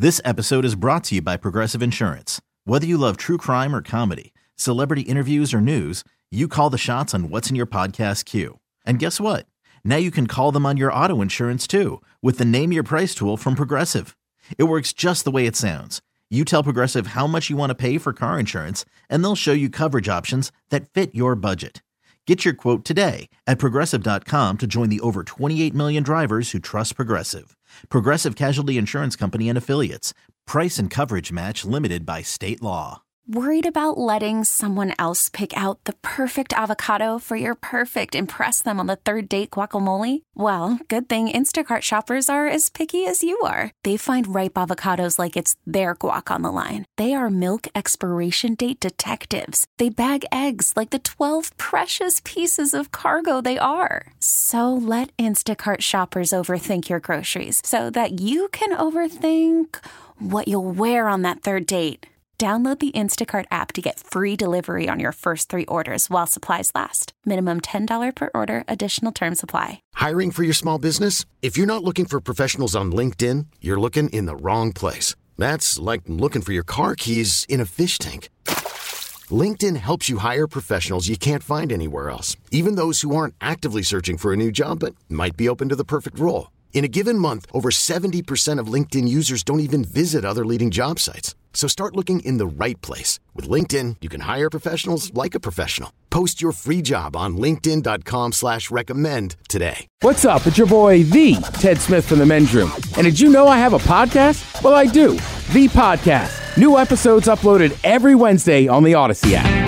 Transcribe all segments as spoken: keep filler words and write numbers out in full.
This episode is brought to you by Progressive Insurance. Whether you love true crime or comedy, celebrity interviews or news, you call the shots on what's in your podcast queue. And guess what? Now you can call them on your auto insurance too with the Name Your Price tool from Progressive. It works just the way it sounds. You tell Progressive how much you want to pay for car insurance, and they'll show you coverage options that fit your budget. Get your quote today at Progressive dot com to join the over twenty-eight million drivers who trust Progressive. Progressive Casualty Insurance Company and Affiliates. Price and coverage match limited by state law. Worried about letting someone else pick out the perfect avocado for your perfect impress them on the third date guacamole? Well, good thing Instacart shoppers are as picky as you are. They find ripe avocados like it's their guac on the line. They are milk expiration date detectives. They bag eggs like the twelve precious pieces of cargo they are. So let Instacart shoppers overthink your groceries so that you can overthink what you'll wear on that third date. Download the Instacart app to get free delivery on your first three orders while supplies last. Minimum ten dollars per order. Additional terms apply. Hiring for your small business? If you're not looking for professionals on LinkedIn, you're looking in the wrong place. That's like looking for your car keys in a fish tank. LinkedIn helps you hire professionals you can't find anywhere else, even those who aren't actively searching for a new job but might be open to the perfect role. In a given month, over seventy percent of LinkedIn users don't even visit other leading job sites. So start looking in the right place. With LinkedIn, you can hire professionals like a professional. Post your free job on linkedin dot com slash recommend today. What's up? It's your boy, The Ted Smith from The Men's Room. And did you know I have a podcast? Well, I do. The Podcast. New episodes uploaded every Wednesday on the Odyssey app.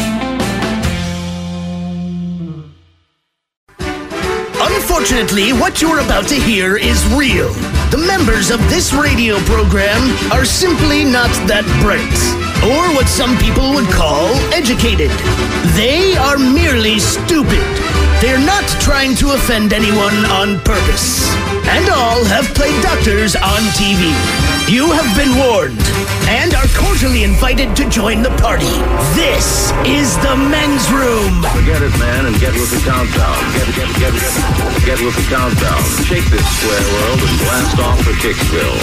Unfortunately, what you're about to hear is real. The members of this radio program are simply not that bright, or what some people would call educated. They are merely stupid. They're not trying to offend anyone on purpose. And all have played doctors on T V. You have been warned and are cordially invited to join the party. This is the Men's Room. Forget it, man, and get with the countdown. Get, get, get, get, get with the countdown. Shake this square world and blast off for Kicksville.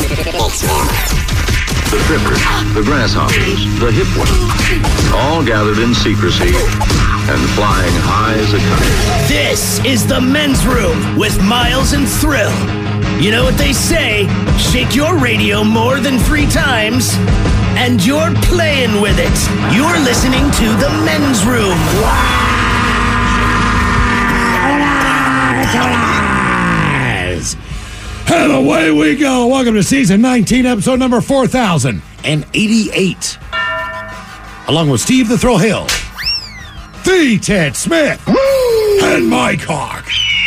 The trippers, the grasshoppers, the hip ones, all gathered in secrecy and flying high as a kite. This is the Men's Room with Miles and Thrill. You know what they say, shake your radio more than three times, and you're playing with it. You're listening to the Men's Room. And away we go. Welcome to season nineteen, episode number four thousand eighty-eight. Along with Steve the Thrill Hill, the Ted Smith, and Mike Hawk.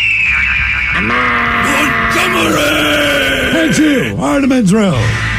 And you are the Men's Room.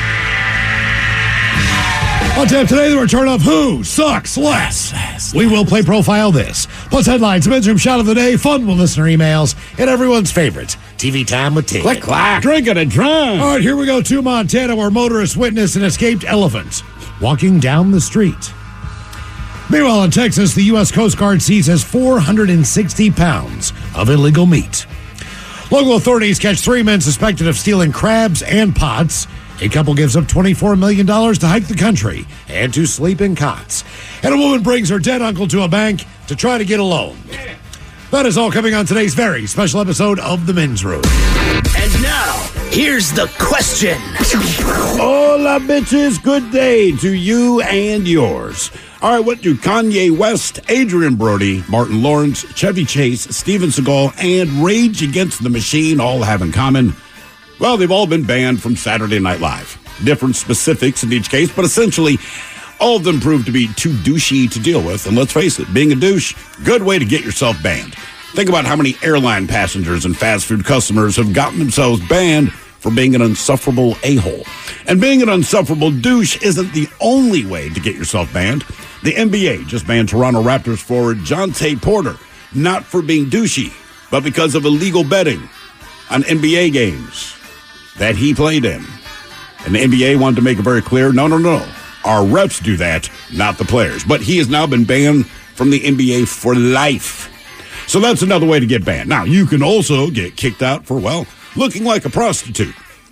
On tap today, the return of Who Sucks Less. We will play Profile This. Plus headlines, the Men's Room shot of the day, fun with listener emails, and everyone's favorites. T V time with Ted. Click, clack. Drinking and drunk. All right, here we go to Montana, where motorists witnessed an escaped elephant walking down the street. Meanwhile, in Texas, the U S Coast Guard seizes four hundred sixty pounds of illegal meat. Local authorities catch three men suspected of stealing crabs and pots. A couple gives up twenty-four million dollars to hike the country and to sleep in cots. And a woman brings her dead uncle to a bank to try to get a loan. That is all coming on today's very special episode of The Men's Room. And now, here's the question. Hola, bitches. Good day to you and yours. All right, what do Kanye West, Adrian Brody, Martin Lawrence, Chevy Chase, Steven Seagal, and Rage Against the Machine all have in common? Well, they've all been banned from Saturday Night Live. Different specifics in each case, but essentially, all of them proved to be too douchey to deal with. And let's face it, being a douche, good way to get yourself banned. Think about how many airline passengers and fast food customers have gotten themselves banned for being an insufferable a-hole. And being an insufferable douche isn't the only way to get yourself banned. The N B A just banned Toronto Raptors forward Jontay Porter, not for being douchey, but because of illegal betting on N B A games that he played in. And the N B A wanted to make it very clear, no, no, no. Our refs do that, not the players. But he has now been banned from the N B A for life. So that's another way to get banned. Now, you can also get kicked out for, well, looking like a prostitute.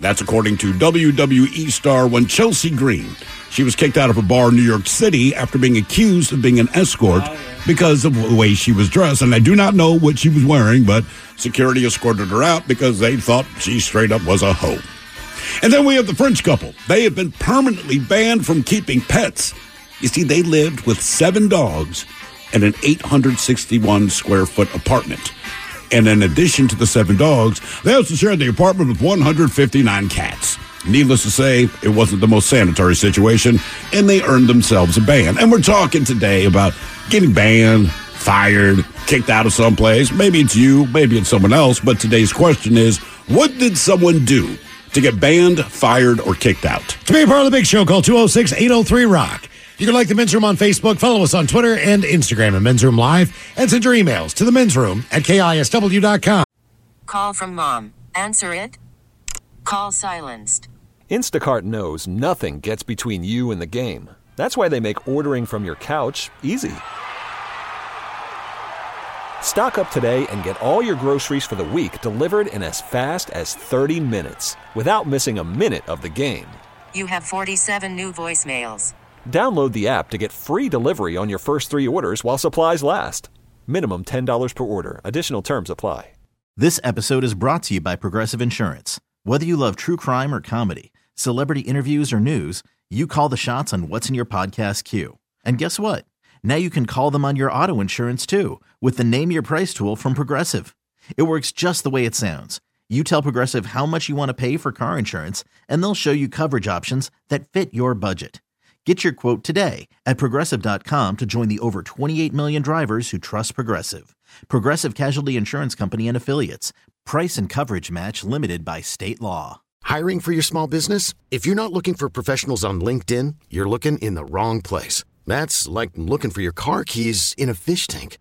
That's according to W W E star one Chelsea Green. She was kicked out of a bar in New York City after being accused of being an escort because of the way she was dressed. And I do not know what she was wearing, but security escorted her out because they thought she straight up was a hoe. And then we have the French couple. They have been permanently banned from keeping pets. You see, they lived with seven dogs in an eight hundred sixty-one square foot apartment. And in addition to the seven dogs, they also shared the apartment with one hundred fifty-nine cats. Needless to say, it wasn't the most sanitary situation, and they earned themselves a ban. And we're talking today about getting banned, fired, kicked out of someplace. Maybe it's you, maybe it's someone else, but today's question is, what did someone do to get banned, fired, or kicked out? To be a part of the Big Show, call two oh six, eight oh three, rock. You can like the Men's Room on Facebook, follow us on Twitter and Instagram at Men's Room Live, and send your emails to the Men's Room at K I S W dot com. Call from mom. Answer it. Call silenced. Instacart knows nothing gets between you and the game. That's why they make ordering from your couch easy. Stock up today and get all your groceries for the week delivered in as fast as thirty minutes without missing a minute of the game. You have forty-seven new voicemails. Download the app to get free delivery on your first three orders while supplies last. Minimum ten dollars per order. Additional terms apply. This episode is brought to you by Progressive Insurance. Whether you love true crime or comedy, celebrity interviews or news, you call the shots on what's in your podcast queue. And guess what? Now you can call them on your auto insurance too with the Name Your Price tool from Progressive. It works just the way it sounds. You tell Progressive how much you want to pay for car insurance, and they'll show you coverage options that fit your budget. Get your quote today at Progressive dot com to join the over twenty-eight million drivers who trust Progressive. Progressive Casualty Insurance Company and Affiliates. Price and coverage match limited by state law. Hiring for your small business? If you're not looking for professionals on LinkedIn, you're looking in the wrong place. That's like looking for your car keys in a fish tank.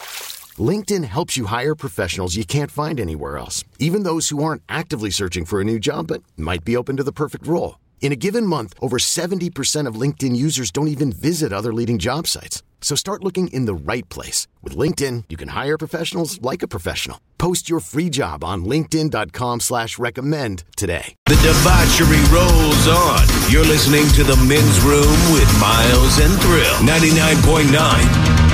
LinkedIn helps you hire professionals you can't find anywhere else, even those who aren't actively searching for a new job but might be open to the perfect role. In a given month, over seventy percent of LinkedIn users don't even visit other leading job sites. So start looking in the right place. With LinkedIn, you can hire professionals like a professional. Post your free job on linkedin dot com slash recommend today. The debauchery rolls on. You're listening to The Men's Room with Miles and Thrill. ninety-nine point nine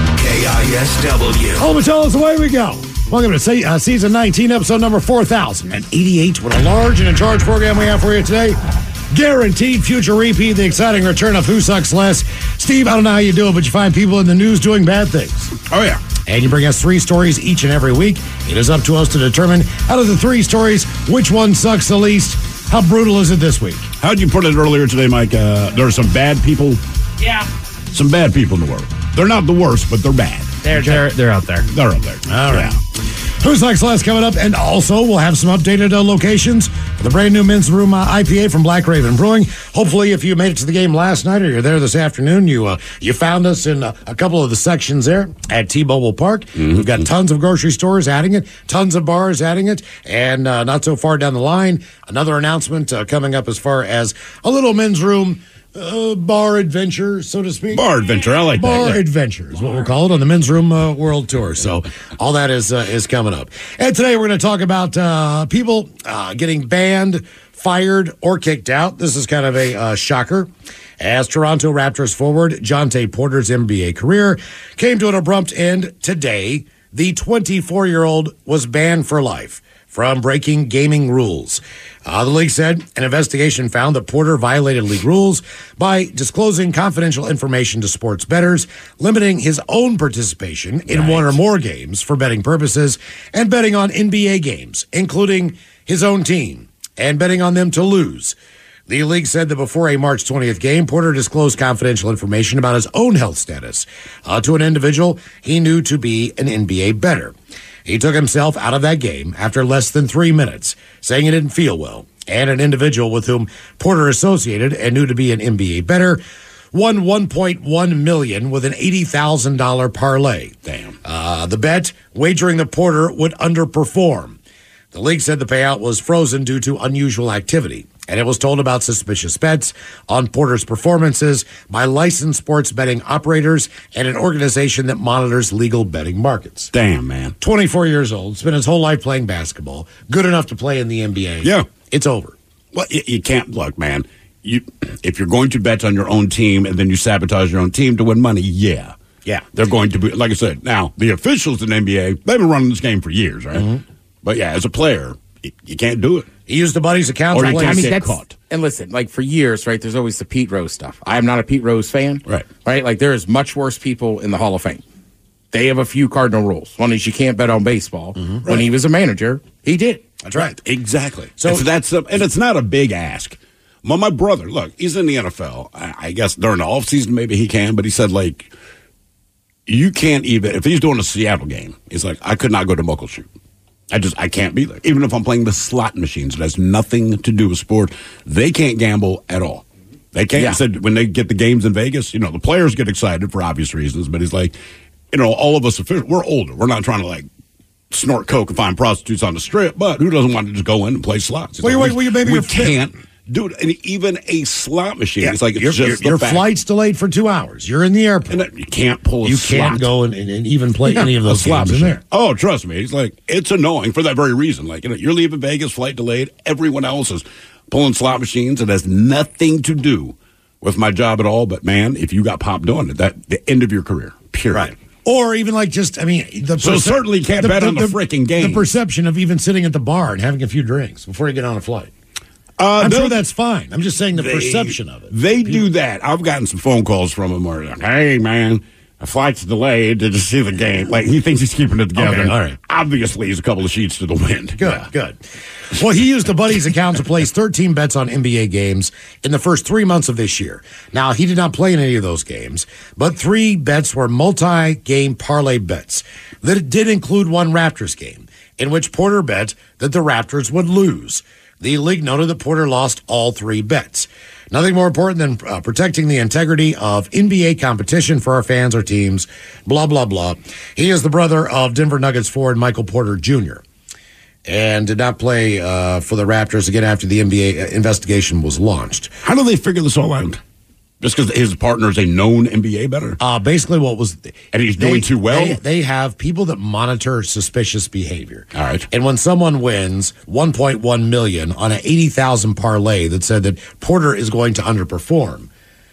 K I S W. Oh, Mattel's away we go. Welcome to se- uh, season nineteen, episode number four thousand eighty-eight. What a large and in charge program we have for you today. Guaranteed future repeat, the exciting return of Who Sucks Less. Steve, I don't know how you do it, but you find people in the news doing bad things. Oh, yeah. And you bring us three stories each and every week. It is up to us to determine, out of the three stories, which one sucks the least. How brutal is it this week? How'd you put it earlier today, Mike? Uh, there are some bad people. Yeah. Some bad people in the world. They're not the worst, but they're bad. They're, okay? they're, they're out there. They're out there. All right. Yeah. Who Sucks Less coming up, and also we'll have some updated uh, locations for the brand new Men's Room uh, I P A from Black Raven Brewing. Hopefully, if you made it to the game last night or you're there this afternoon, you uh, you found us in uh, a couple of the sections there at T-Mobile Park. Mm-hmm. We've got tons of grocery stores adding it, tons of bars adding it, and uh, not so far down the line, another announcement uh, coming up as far as a little Men's Room Uh, bar adventure, so to speak. Bar adventure, I like bar that. Bar yeah. adventure is what we'll call it on the Men's Room uh, World Tour. So all that is uh, is coming up. And today we're going to talk about uh, people uh, getting banned, fired, or kicked out. This is kind of a uh, shocker. As Toronto Raptors forward Jontay Porter's N B A career came to an abrupt end today, the twenty-four-year-old was banned for life from breaking gaming rules. Uh, the league said an investigation found that Porter violated league rules by disclosing confidential information to sports bettors, limiting his own participation in right. one or more games for betting purposes, and betting on N B A games, including his own team, and betting on them to lose. The league said that before a March twentieth game, Porter disclosed confidential information about his own health status uh, to an individual he knew to be an N B A bettor. He took himself out of that game after less than three minutes, saying he didn't feel well. And an individual with whom Porter associated and knew to be an N B A bettor won one point one million dollars with an eighty thousand dollars parlay. Damn. Uh, the bet, wagering that Porter would underperform. The league said the payout was frozen due to unusual activity, and it was told about suspicious bets on Porter's performances by licensed sports betting operators and an organization that monitors legal betting markets. Damn, man. twenty-four years old, spent his whole life playing basketball, good enough to play in the N B A. Yeah. It's over. Well, you, you can't look, man. You if you're going to bet on your own team and then you sabotage your own team to win money, yeah, yeah, they're going to be. Like I said, now the officials in the N B A, they've been running this game for years, right? Mm-hmm. But yeah, as a player, you, you can't do it. He used the buddy's account, or to you play. can't I mean, get that's, caught. And listen, like for years, right? There's always the Pete Rose stuff. I am not a Pete Rose fan, right? Right? Like there is much worse people in the Hall of Fame. They have a few cardinal rules. One is you can't bet on baseball. Mm-hmm. When right. he was a manager, he did. That's right. Exactly. So and that's a, and it's not a big ask. Well, my brother, look, he's in the N F L. I, I guess during the off season maybe he can, but he said like you can't even if he's doing a Seattle game. He's like I could not go to Muckleshoot. I just I can't be there. Even if I'm playing the slot machines, it has nothing to do with sport. They can't gamble at all. They can't. Yeah. He said when they get the games in Vegas, you know, the players get excited for obvious reasons, but he's like, you know, all of us officials, we're older. We're not trying to like snort coke and find prostitutes on the strip, but who doesn't want to just go in and play slots? Well, like, wait, well, maybe we you're can't do it. And even a slot machine, Yeah, it's like it's your, just your, your the fact. flight's delayed for two hours. You're in the airport. And you can't pull a You slot. can't go and, and, and even play Yeah, any of those a slot games in machine. there. Oh, trust me. He's like, it's annoying for that very reason. Like, you know, you're leaving Vegas, flight delayed. Everyone else is pulling slot machines. It has nothing to do with my job at all. But, man, if you got popped doing it, that the end of your career, period. Right. Or even like just, I mean, the So perce- certainly can't bet on the freaking game. The perception of even sitting at the bar and having a few drinks before you get on a flight. Uh, I'm no, sure that's fine. I'm just saying the they, perception of it. They do that. I've gotten some phone calls from him where, like, hey, man, a flight's delayed. Did you see the game? Like, he thinks he's keeping it together. Okay, all right. Obviously, he's a couple of sheets to the wind. Good, Yeah. good. Well, he used a buddy's account to place thirteen bets on N B A games in the first three months of this year. Now, he did not play in any of those games, but three bets were multi-game parlay bets that did include one Raptors game, in which Porter bet that the Raptors would lose. The league noted that Porter lost all three bets. Nothing more important than uh, protecting the integrity of N B A competition for our fans or teams, blah, blah, blah. He is the brother of Denver Nuggets forward Michael Porter Junior and did not play uh, for the Raptors again after the N B A investigation was launched. How do they figure this all out? Just because his partner is a known N B A bettor? Uh, basically what was... And he's they, doing too well? They, they have people that monitor suspicious behavior. All right. And when someone wins one point one million dollars on an eighty thousand parlay that said that Porter is going to underperform,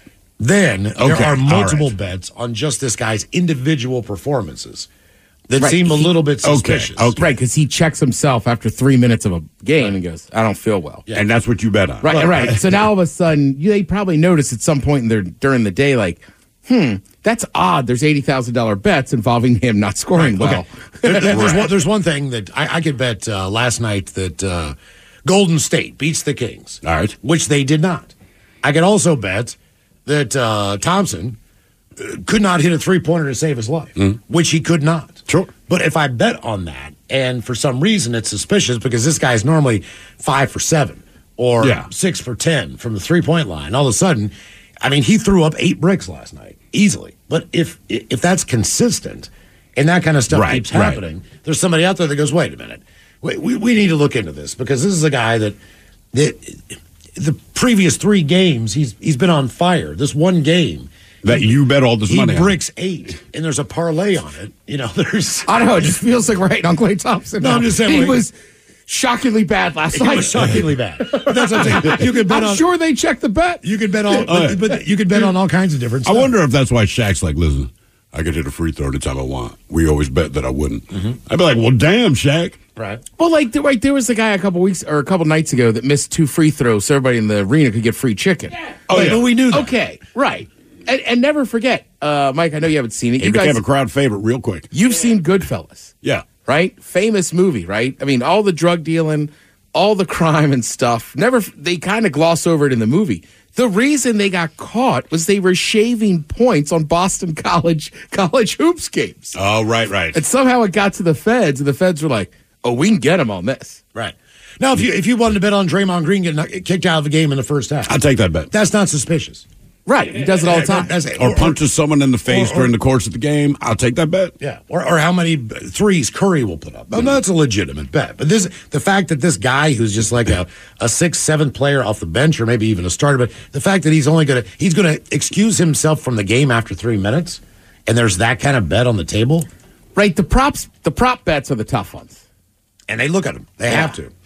then Okay, there are multiple all right. bets on just this guy's individual performances that Right. seem a He- little bit Okay, suspicious. okay. Right, because he checks himself after three minutes of a game and goes, I don't feel well. And that's what you bet on. Right, right. So now all of a sudden, you, they probably notice at some point in their during the day, like, hmm, that's odd. There's eighty thousand dollars bets involving him not scoring well. Okay. There- there's, one, there's one thing that I, I could bet uh, last night that uh, Golden State beats the Kings. All right. Which they did not. I could also bet that uh, Thompson uh, could not hit a three-pointer to save his life, Mm. which he could not. Sure. But if I bet on that, and for some reason it's suspicious because this guy's normally five for seven or Yeah. six for ten from the three-point line, all of a sudden, I mean, he threw up eight bricks last night, easily. But if if that's consistent and that kind of stuff Right, keeps right. happening, there's somebody out there that goes, wait a minute, we, we, we need to look into this because this is a guy that, that the previous three games, he's he's been on fire. This one game. That you bet all this he money on. bricks eight, and there's a parlay on it. You know, there's... I don't know. It just feels like right on Clay Thompson. No, I'm just saying, He like- was shockingly bad last It night. was shockingly bad. But that's what I'm saying. You could bet I'm on... sure they checked the bet. You could bet all... Oh, yeah. but, but you could bet on all kinds of different I stuff. wonder if that's why Shaq's like, listen, I could hit a free throw anytime I want. We always bet that I wouldn't. I'd be like, well, damn, Shaq. Right. Well, like, there, right, there was a guy a couple weeks or a couple nights ago that missed two free throws so everybody in the arena could get free chicken. Oh, Like, yeah. But we knew that. Okay, right. And, and never forget, uh, Mike, I know you haven't seen it. He You became guys, a crowd favorite real quick. you've seen Goodfellas, Yeah. right? Famous movie, right? I mean, all the drug dealing, all the crime and stuff. Never, they kind of gloss over it in the movie. The reason they got caught was they were shaving points on Boston College college hoops games. Oh, right, right. And somehow it got to the feds, and the feds were like, oh, we can get him on this. Right. Now, if you if you wanted to bet on Draymond Green getting kicked out of the game in the first half, I'll take that bet. that's not suspicious. Right. He does it all the time. That's- Or, punches someone in the face or- during the course of the game. I'll take that bet. Yeah, or, or how many threes Curry will put up. Well, that's a legitimate bet. But this, the fact that this guy who's just like a, a sixth, seventh player off the bench, or maybe even a starter, but the fact that he's only going to he's going to excuse himself from the game after three minutes, and there's that kind of bet on the table, Right. The props, the prop bets are the tough ones. and they look at him. They Yeah. have to.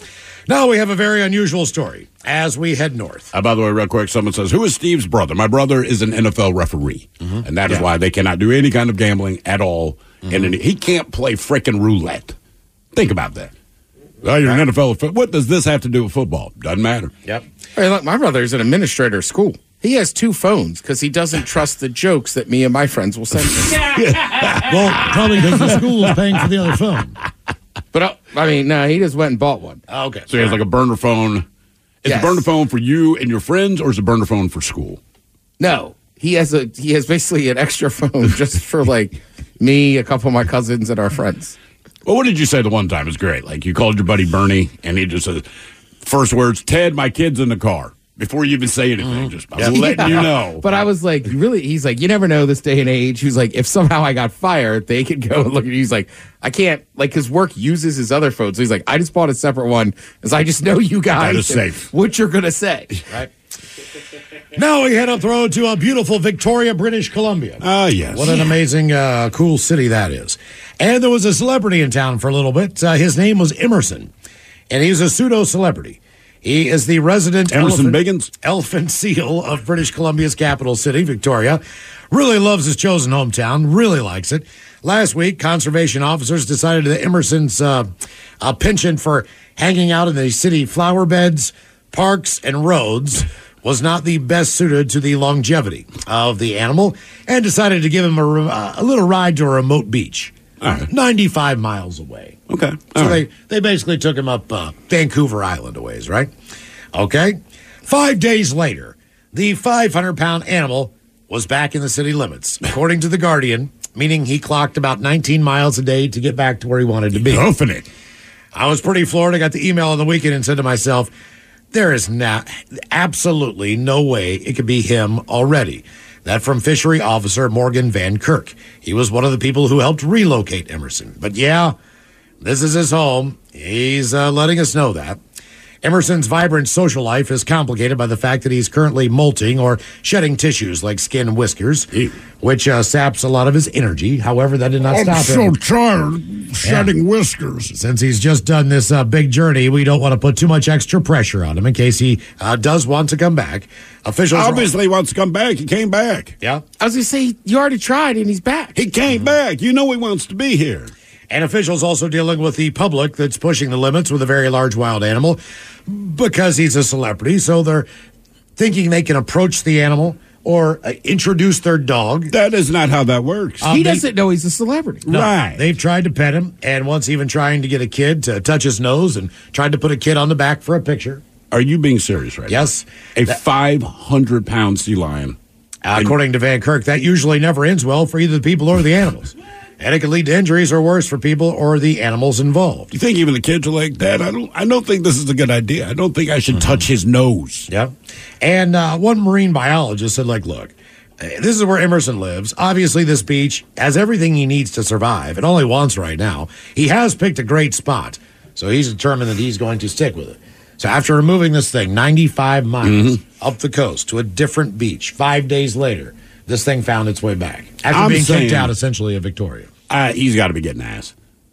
Now we have a very unusual story as we head north. Uh, by the way, real quick, someone says, who is Steve's brother? My brother is an N F L referee, mm-hmm. and that is yeah. why they cannot do any kind of gambling at all. Mm-hmm. And he can't play frickin' roulette. Think about that. Oh, you're an N F L. What does this have to do with football? Doesn't matter. Yep. Hey, look, my brother is an administrator of school. He has two phones because he doesn't trust the jokes that me and my friends will send him. Well, probably because the school is paying for the other phone. But, uh, I mean, no, he just went and bought one. Oh, okay. So he has like a burner phone. Is Yes. it a burner phone for you and your friends, or is it a burner phone for school? No, he has a he has basically an extra phone just for, like, me, a couple of my cousins, and our friends. Well, what did you say the one time? It was great. Like, you called your buddy Bernie, and he just said, first words, Ted, my kid's in the car. Before you even say anything, mm-hmm. just I'm yeah. letting you know. But I was like, really? He's like, you never know this day and age. He was like, if somehow I got fired, they could go and look at you. He's like, I can't, like, his work uses his other phone. So he's like, I just bought a separate one because I just know you guys. That is safe. What you're going to say. Right. Now we head up the road to a beautiful Victoria, British Columbia. Ah, uh, yes. What an amazing, uh, cool city that is. And there was a celebrity in town for a little bit. Uh, his name was Emerson, and he's a pseudo-celebrity. He is the resident Emerson elephant, Biggins? elephant seal of British Columbia's capital city, Victoria. Really loves his chosen hometown, really likes it. Last week, conservation officers decided that Emerson's uh, uh, penchant for hanging out in the city flower beds, parks, and roads was not the best suited to the longevity of the animal, and decided to give him a, uh, a little ride to a remote beach. All right. ninety-five miles away. Okay. All so right. they, they basically took him up uh, Vancouver Island a ways, right? Okay. Five days later, the five hundred pound animal was back in the city limits, according to The Guardian, meaning he clocked about nineteen miles a day to get back to where he wanted to be. Open it. I was pretty floored. I got the email on the weekend and said to myself, there is not, absolutely no way it could be him already. That from fishery officer Morgan Van Kirk. He was one of the people who helped relocate Emerson. But yeah, this is his home. He's uh, letting us know that. Emerson's vibrant social life is complicated by the fact that he's currently molting or shedding tissues like skin and whiskers, which uh, saps a lot of his energy. However, that did not I'm stop so him. tired shedding yeah. whiskers. Since he's just done this uh, big journey, we don't want to put too much extra pressure on him in case he uh, does want to come back. Officials obviously all- wants to come back. He came back. Yeah. I was going to say, you already tried and he's back. He came mm-hmm. back. You know he wants to be here. And officials also dealing with the public that's pushing the limits with a very large wild animal because he's a celebrity. So they're thinking they can approach the animal or uh, introduce their dog. That is not how that works. Um, he doesn't they, know he's a celebrity. No, right. They've tried to pet him and once even trying to get a kid to touch his nose and tried to put a kid on the back for a picture. Are you being serious right yes. now? Yes. A that, five hundred pound sea lion. Uh, according to Van Kirk, that usually never ends well for either the people or the animals. And it could lead to injuries or worse for people or the animals involved. You think even the kids are like, Dad, I don't I don't think this is a good idea. I don't think I should mm-hmm. touch his nose. Yeah. And uh, one marine biologist said, like, look, this is where Emerson lives. Obviously, this beach has everything he needs to survive and only wants right now. He has picked a great spot, so he's determined that he's going to stick with it. So after removing this thing ninety-five miles mm-hmm. up the coast to a different beach, five days later, this thing found its way back after I'm being saying, kicked out, essentially, of Victoria. Uh, he's got to be getting ass.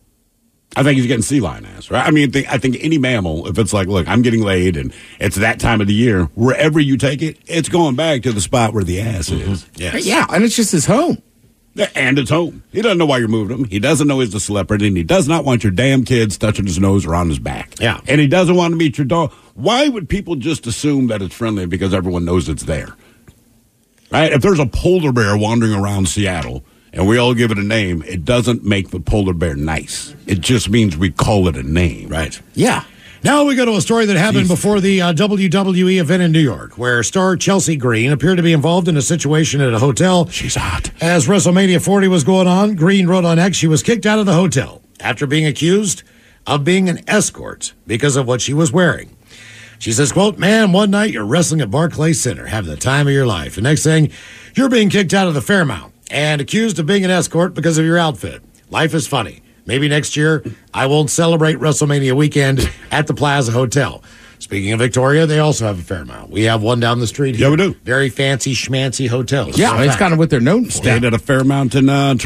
I think he's getting sea lion ass, right? I mean, th- I think any mammal, if it's like, look, I'm getting laid and it's that time of the year, wherever you take it, it's going back to the spot where the ass mm-hmm. is. Yes. Yeah, and it's just his home. And it's home. He doesn't know why you're moving him. He doesn't know he's a celebrity, and he does not want your damn kids touching his nose or on his back. Yeah. And he doesn't want to meet your dog. Why would people just assume that it's friendly because everyone knows it's there? Right? If there's a polar bear wandering around Seattle and we all give it a name, it doesn't make the polar bear nice. It just means we call it a name. Right. Yeah. Now we go to a story that happened Jeez. before the uh, W W E event in New York, where star Chelsea Green appeared to be involved in a situation at a hotel. She's hot. As WrestleMania forty was going on, Green wrote on X she was kicked out of the hotel after being accused of being an escort because of what she was wearing. She says, quote, man, one night you're wrestling at Barclays Center, having the time of your life. The next thing, you're being kicked out of the Fairmount and accused of being an escort because of your outfit. Life is funny. Maybe next year I won't celebrate WrestleMania weekend at the Plaza Hotel. Speaking of Victoria, they also have a Fairmount. We have one down the street here. Yeah, we do. Very fancy, schmancy hotels. Yeah, it's kind of what they're known for. Stayed yeah. at a Fairmount in uh, Toronto.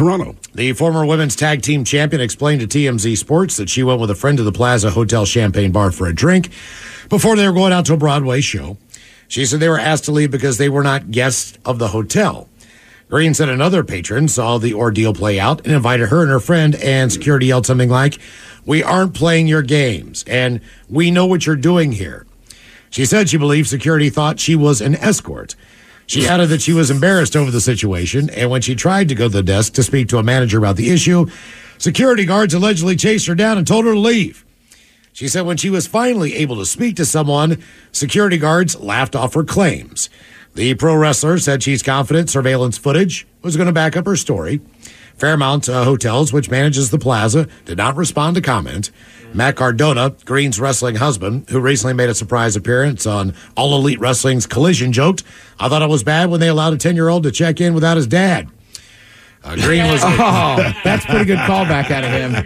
The former women's tag team champion explained to T M Z Sports that she went with a friend to the Plaza Hotel Champagne Bar for a drink before they were going out to a Broadway show. She said they were asked to leave because they were not guests of the hotel. Green said another patron saw the ordeal play out and invited her and her friend, and security yelled something like, "We aren't playing your games, and we know what you're doing here." She said she believed security thought she was an escort. She added that she was embarrassed over the situation, and when she tried to go to the desk to speak to a manager about the issue, security guards allegedly chased her down and told her to leave. She said when she was finally able to speak to someone, security guards laughed off her claims. The pro wrestler said she's confident surveillance footage was going to back up her story. Fairmount uh, Hotels, which manages the Plaza, did not respond to comment. Matt Cardona, Green's wrestling husband, who recently made a surprise appearance on All Elite Wrestling's Collision, joked, "I thought it was bad when they allowed a ten-year-old to check in without his dad." Uh, Green was oh, that's pretty good callback out of him.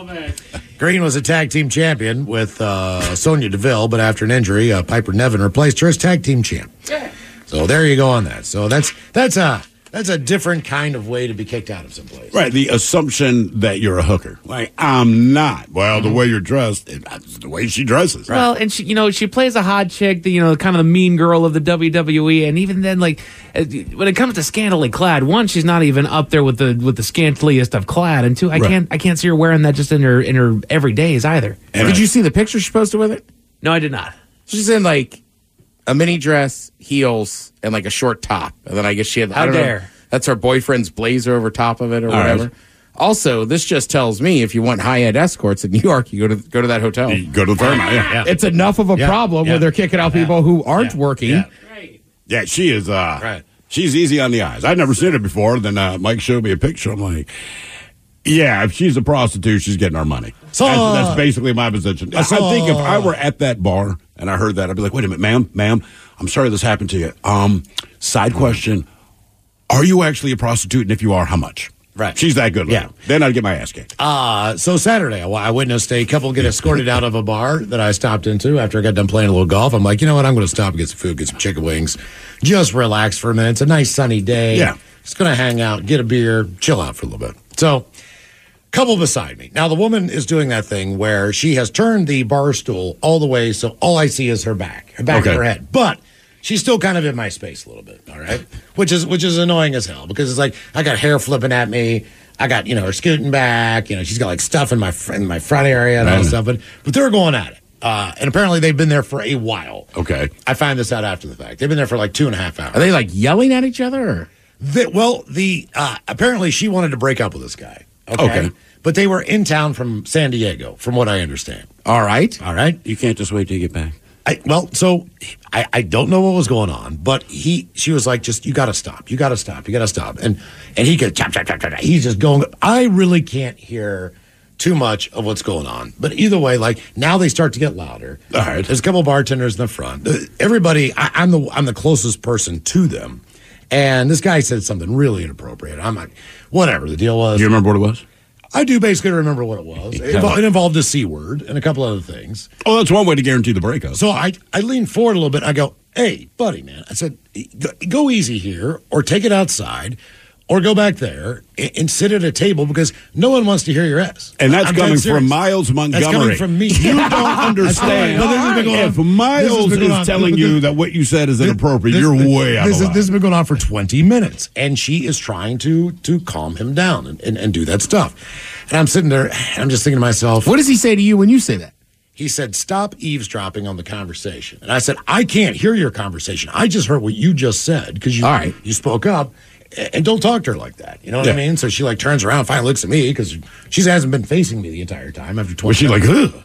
Green was a tag team champion with uh, Sonya Deville, but after an injury, uh, Piper Nevin replaced her as tag team champ. So there you go on that. So that's that's a that's a different kind of way to be kicked out of some place. Right, the assumption that you're a hooker. Like, I'm not. Well, mm-hmm. the way you're dressed, that's the way she dresses. Right? Well, and she, you know, she plays a hot chick, the, you know, kind of the mean girl of the W W E, and even then, like, when it comes to scantily clad, one, she's not even up there with the with the scantiliest of clad, and two, I right. can't I can't see her wearing that just in her in her everydays either. And right. Did you see the picture she posted with it? No, I did not. She's in like a mini dress, heels, and like a short top, and then I guess she had. How I don't dare. know, that's her boyfriend's blazer over top of it, or All whatever. Right. Also, this just tells me if you want high-end escorts in New York, you go to go to that hotel. You go to the Fairmount. Yeah, yeah. It's enough of a yeah. problem yeah. where they're kicking out people yeah. who aren't yeah. working. Yeah. Right. Yeah, she is. Uh, right. She's easy on the eyes. I'd never seen her before. Then uh, Mike showed me a picture. I'm like, yeah, if she's a prostitute, she's getting our money. So, that's, that's basically my position. I, I think if I were at that bar and I heard that, I'd be like, wait a minute, ma'am, ma'am, I'm sorry this happened to you. Um, side question, are you actually a prostitute? And if you are, how much? Right. She's that good looking. Yeah. Then I'd get my ass kicked. Uh, so Saturday, I witnessed a couple get escorted out of a bar that I stopped into after I got done playing a little golf. I'm like, you know what? I'm going to stop and get some food, get some chicken wings, just relax for a minute. It's a nice sunny day. Yeah. Just going to hang out, get a beer, chill out for a little bit. So, couple beside me. Now, the woman is doing that thing where she has turned the bar stool all the way, so all I see is her back, her back okay. of her head. But she's still kind of in my space a little bit, all right? Which is which is annoying as hell because it's like I got hair flipping at me. I got, you know, her scooting back. You know, she's got like stuff in my in my front area and all that stuff. But, but they're going at it. Uh, and apparently they've been there for a while. Okay. I find this out after the fact. They've been there for like two and a half hours. Are they like yelling at each other? Or? The, well, the uh, apparently she wanted to break up with this guy. Okay. okay. But they were in town from San Diego, from what I understand. All right. All right. You can't just wait till you get back. I, well, so I, I don't know what was going on, but he, she was like, just, you got to stop. You got to stop. You got to stop. And, and he could, chop, chop, chop, chop, he's just going, I really can't hear too much of what's going on. But either way, like now they start to get louder. All right. There's a couple bartenders in the front. Everybody, I, I'm the, I'm the closest person to them. And this guy said something really inappropriate. I'm like, whatever the deal was. Do you remember what it was? I do basically remember what it was. It, involved, it involved a C word and a couple other things. Oh, that's one way to guarantee the breakup. So I, I leaned forward a little bit. And I go, hey, buddy, man. I said, go easy here or take it outside or go back there and, and sit at a table because no one wants to hear your ass. And that's I'm coming from Miles Montgomery. That's coming from me. You don't understand. But this has been going on. If Miles is on. telling this, you that what you said is inappropriate, this, you're this, way out this of is, line. This has been going on for twenty minutes. And she is trying to to calm him down and, and, and do that stuff. And I'm sitting there, and I'm just thinking to myself, what does he say to you when you say that? He said, stop eavesdropping on the conversation. And I said, I can't hear your conversation. I just heard what you just said because you, right. you spoke up. And don't talk to her like that. You know what yeah. I mean? So she like turns around, finally looks at me because she hasn't been facing me the entire time after twenty. Was she like, ugh?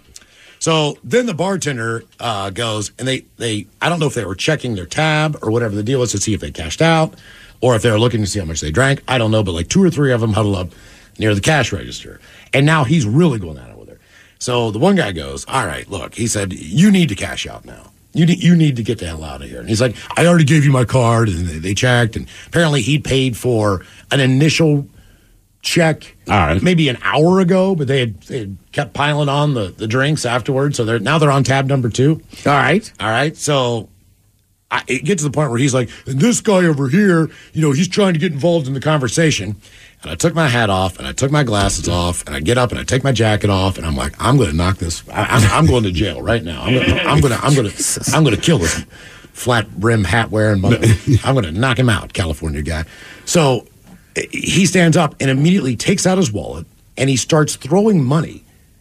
So then the bartender uh, goes, and they, they, I don't know if they were checking their tab or whatever the deal was to see if they cashed out or if they were looking to see how much they drank. I don't know, but like two or three of them huddle up near the cash register. And now he's really going at it with her. So the one guy goes, all right, look, he said, you need to cash out now. You need, you need to get the hell out of here. And he's like, I already gave you my card. And they, they checked. And apparently he'd paid for an initial check all right. maybe an hour ago, but they had, they had kept piling on the, the drinks afterwards. So they're now they're on tab number two. All right. All right. So I, it gets to the point where he's like, and this guy over here, you know, he's trying to get involved in the conversation. And I took my hat off, and I took my glasses off, and I get up, and I take my jacket off, and I'm like, I'm going to knock this. I, I'm, I'm going to jail right now. I'm going to, I'm going to, I'm going to, I'm going to kill this flat brim hat wearing mother. I'm going to knock him out, California guy. So he stands up and immediately takes out his wallet, and he starts throwing money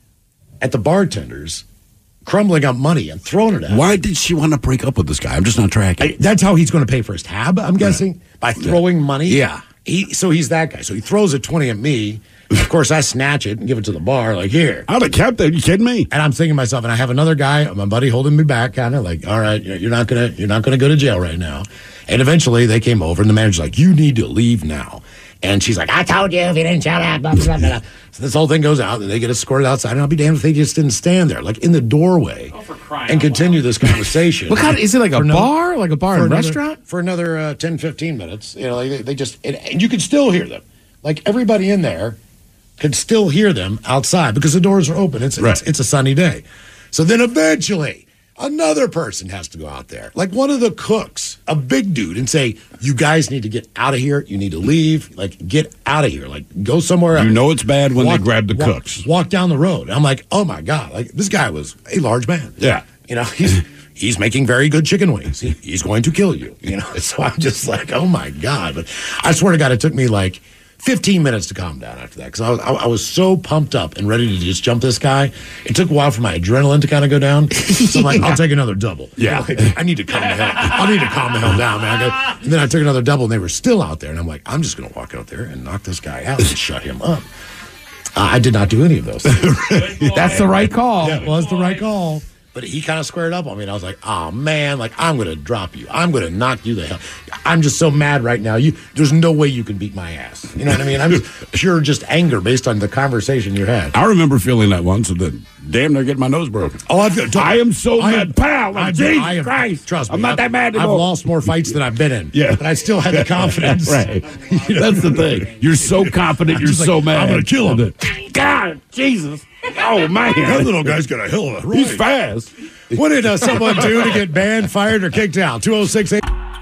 at the bartenders, crumbling up money and throwing it at Why did she want to break up with this guy? I'm just not tracking. I, that's how he's going to pay for his tab, I'm guessing, right. by throwing yeah. money. Yeah. He, so he's that guy. So he throws a twenty at me. Of course, I snatch it and give it to the bar, like, here. I'd have kept it. You kidding me? And I'm thinking to myself, and I have another guy, my buddy, holding me back, kind of like, all right, you're not gonna, you're not gonna go to jail right now. And eventually, they came over, and the manager's like, you need to leave now. And she's like, I told you if you didn't shut up. Blah, blah, blah, blah. So this whole thing goes out, and they get escorted outside. And I'll be damned if they just didn't stand there, like in the doorway, oh, for crying and out continue loud. this conversation. What kind of, is it like a another, bar? Like a bar and another, restaurant? For another uh, ten, fifteen minutes. You know, like they, they just, and, and you can still hear them. Like everybody in there could still hear them outside because the doors are open. It's, right. it's, it's a sunny day. So then eventually, another person has to go out there, like one of the cooks, a big dude, and say, you guys need to get out of here. You need to leave. Like, get out of here. Like, go somewhere else. You know it's bad when walk, they grab the walk, cooks. Walk down the road. I'm like, oh, my God. Like, this guy was a large man. Yeah. You know, he's he's making very good chicken wings. He, he's going to kill you. You know, so I'm just like, oh, my God. But I swear to God, it took me like fifteen minutes to calm down after that because I was, I, I was so pumped up and ready to just jump this guy. It took a while for my adrenaline to kind of go down. So I'm like, yeah. I'll take another double. Yeah. You know, like, I need to calm the hell I need to calm the hell down, man. I go, and then I took another double, and they were still out there. And I'm like, I'm just going to walk out there and knock this guy out and shut him up. Uh, I did not do any of those things. That's the right call. Yeah, it was the right call. But he kind of squared up on me, and I was like, oh, man, like, I'm going to drop you. I'm going to knock you the hell. I'm just so mad right now. You, There's no way you can beat my ass. You know what I mean? I'm just pure just anger based on the conversation you had. I remember feeling that once, and then damn near getting my nose broken. Oh, I've got, I am so I mad. am, Pow! Like, I've, Jesus I am, Christ. Trust me. I'm not I've, that mad anymore. I've lost more fights than I've been in. Yeah. But I still had the confidence. Right. You know? That's the thing. You're so confident. You're so like, mad. I'm going to kill him. God, Jesus. Oh, man. That little guy's got a hell of a right. He's fast. What did uh, someone do to get banned, fired, or kicked out? two oh six eight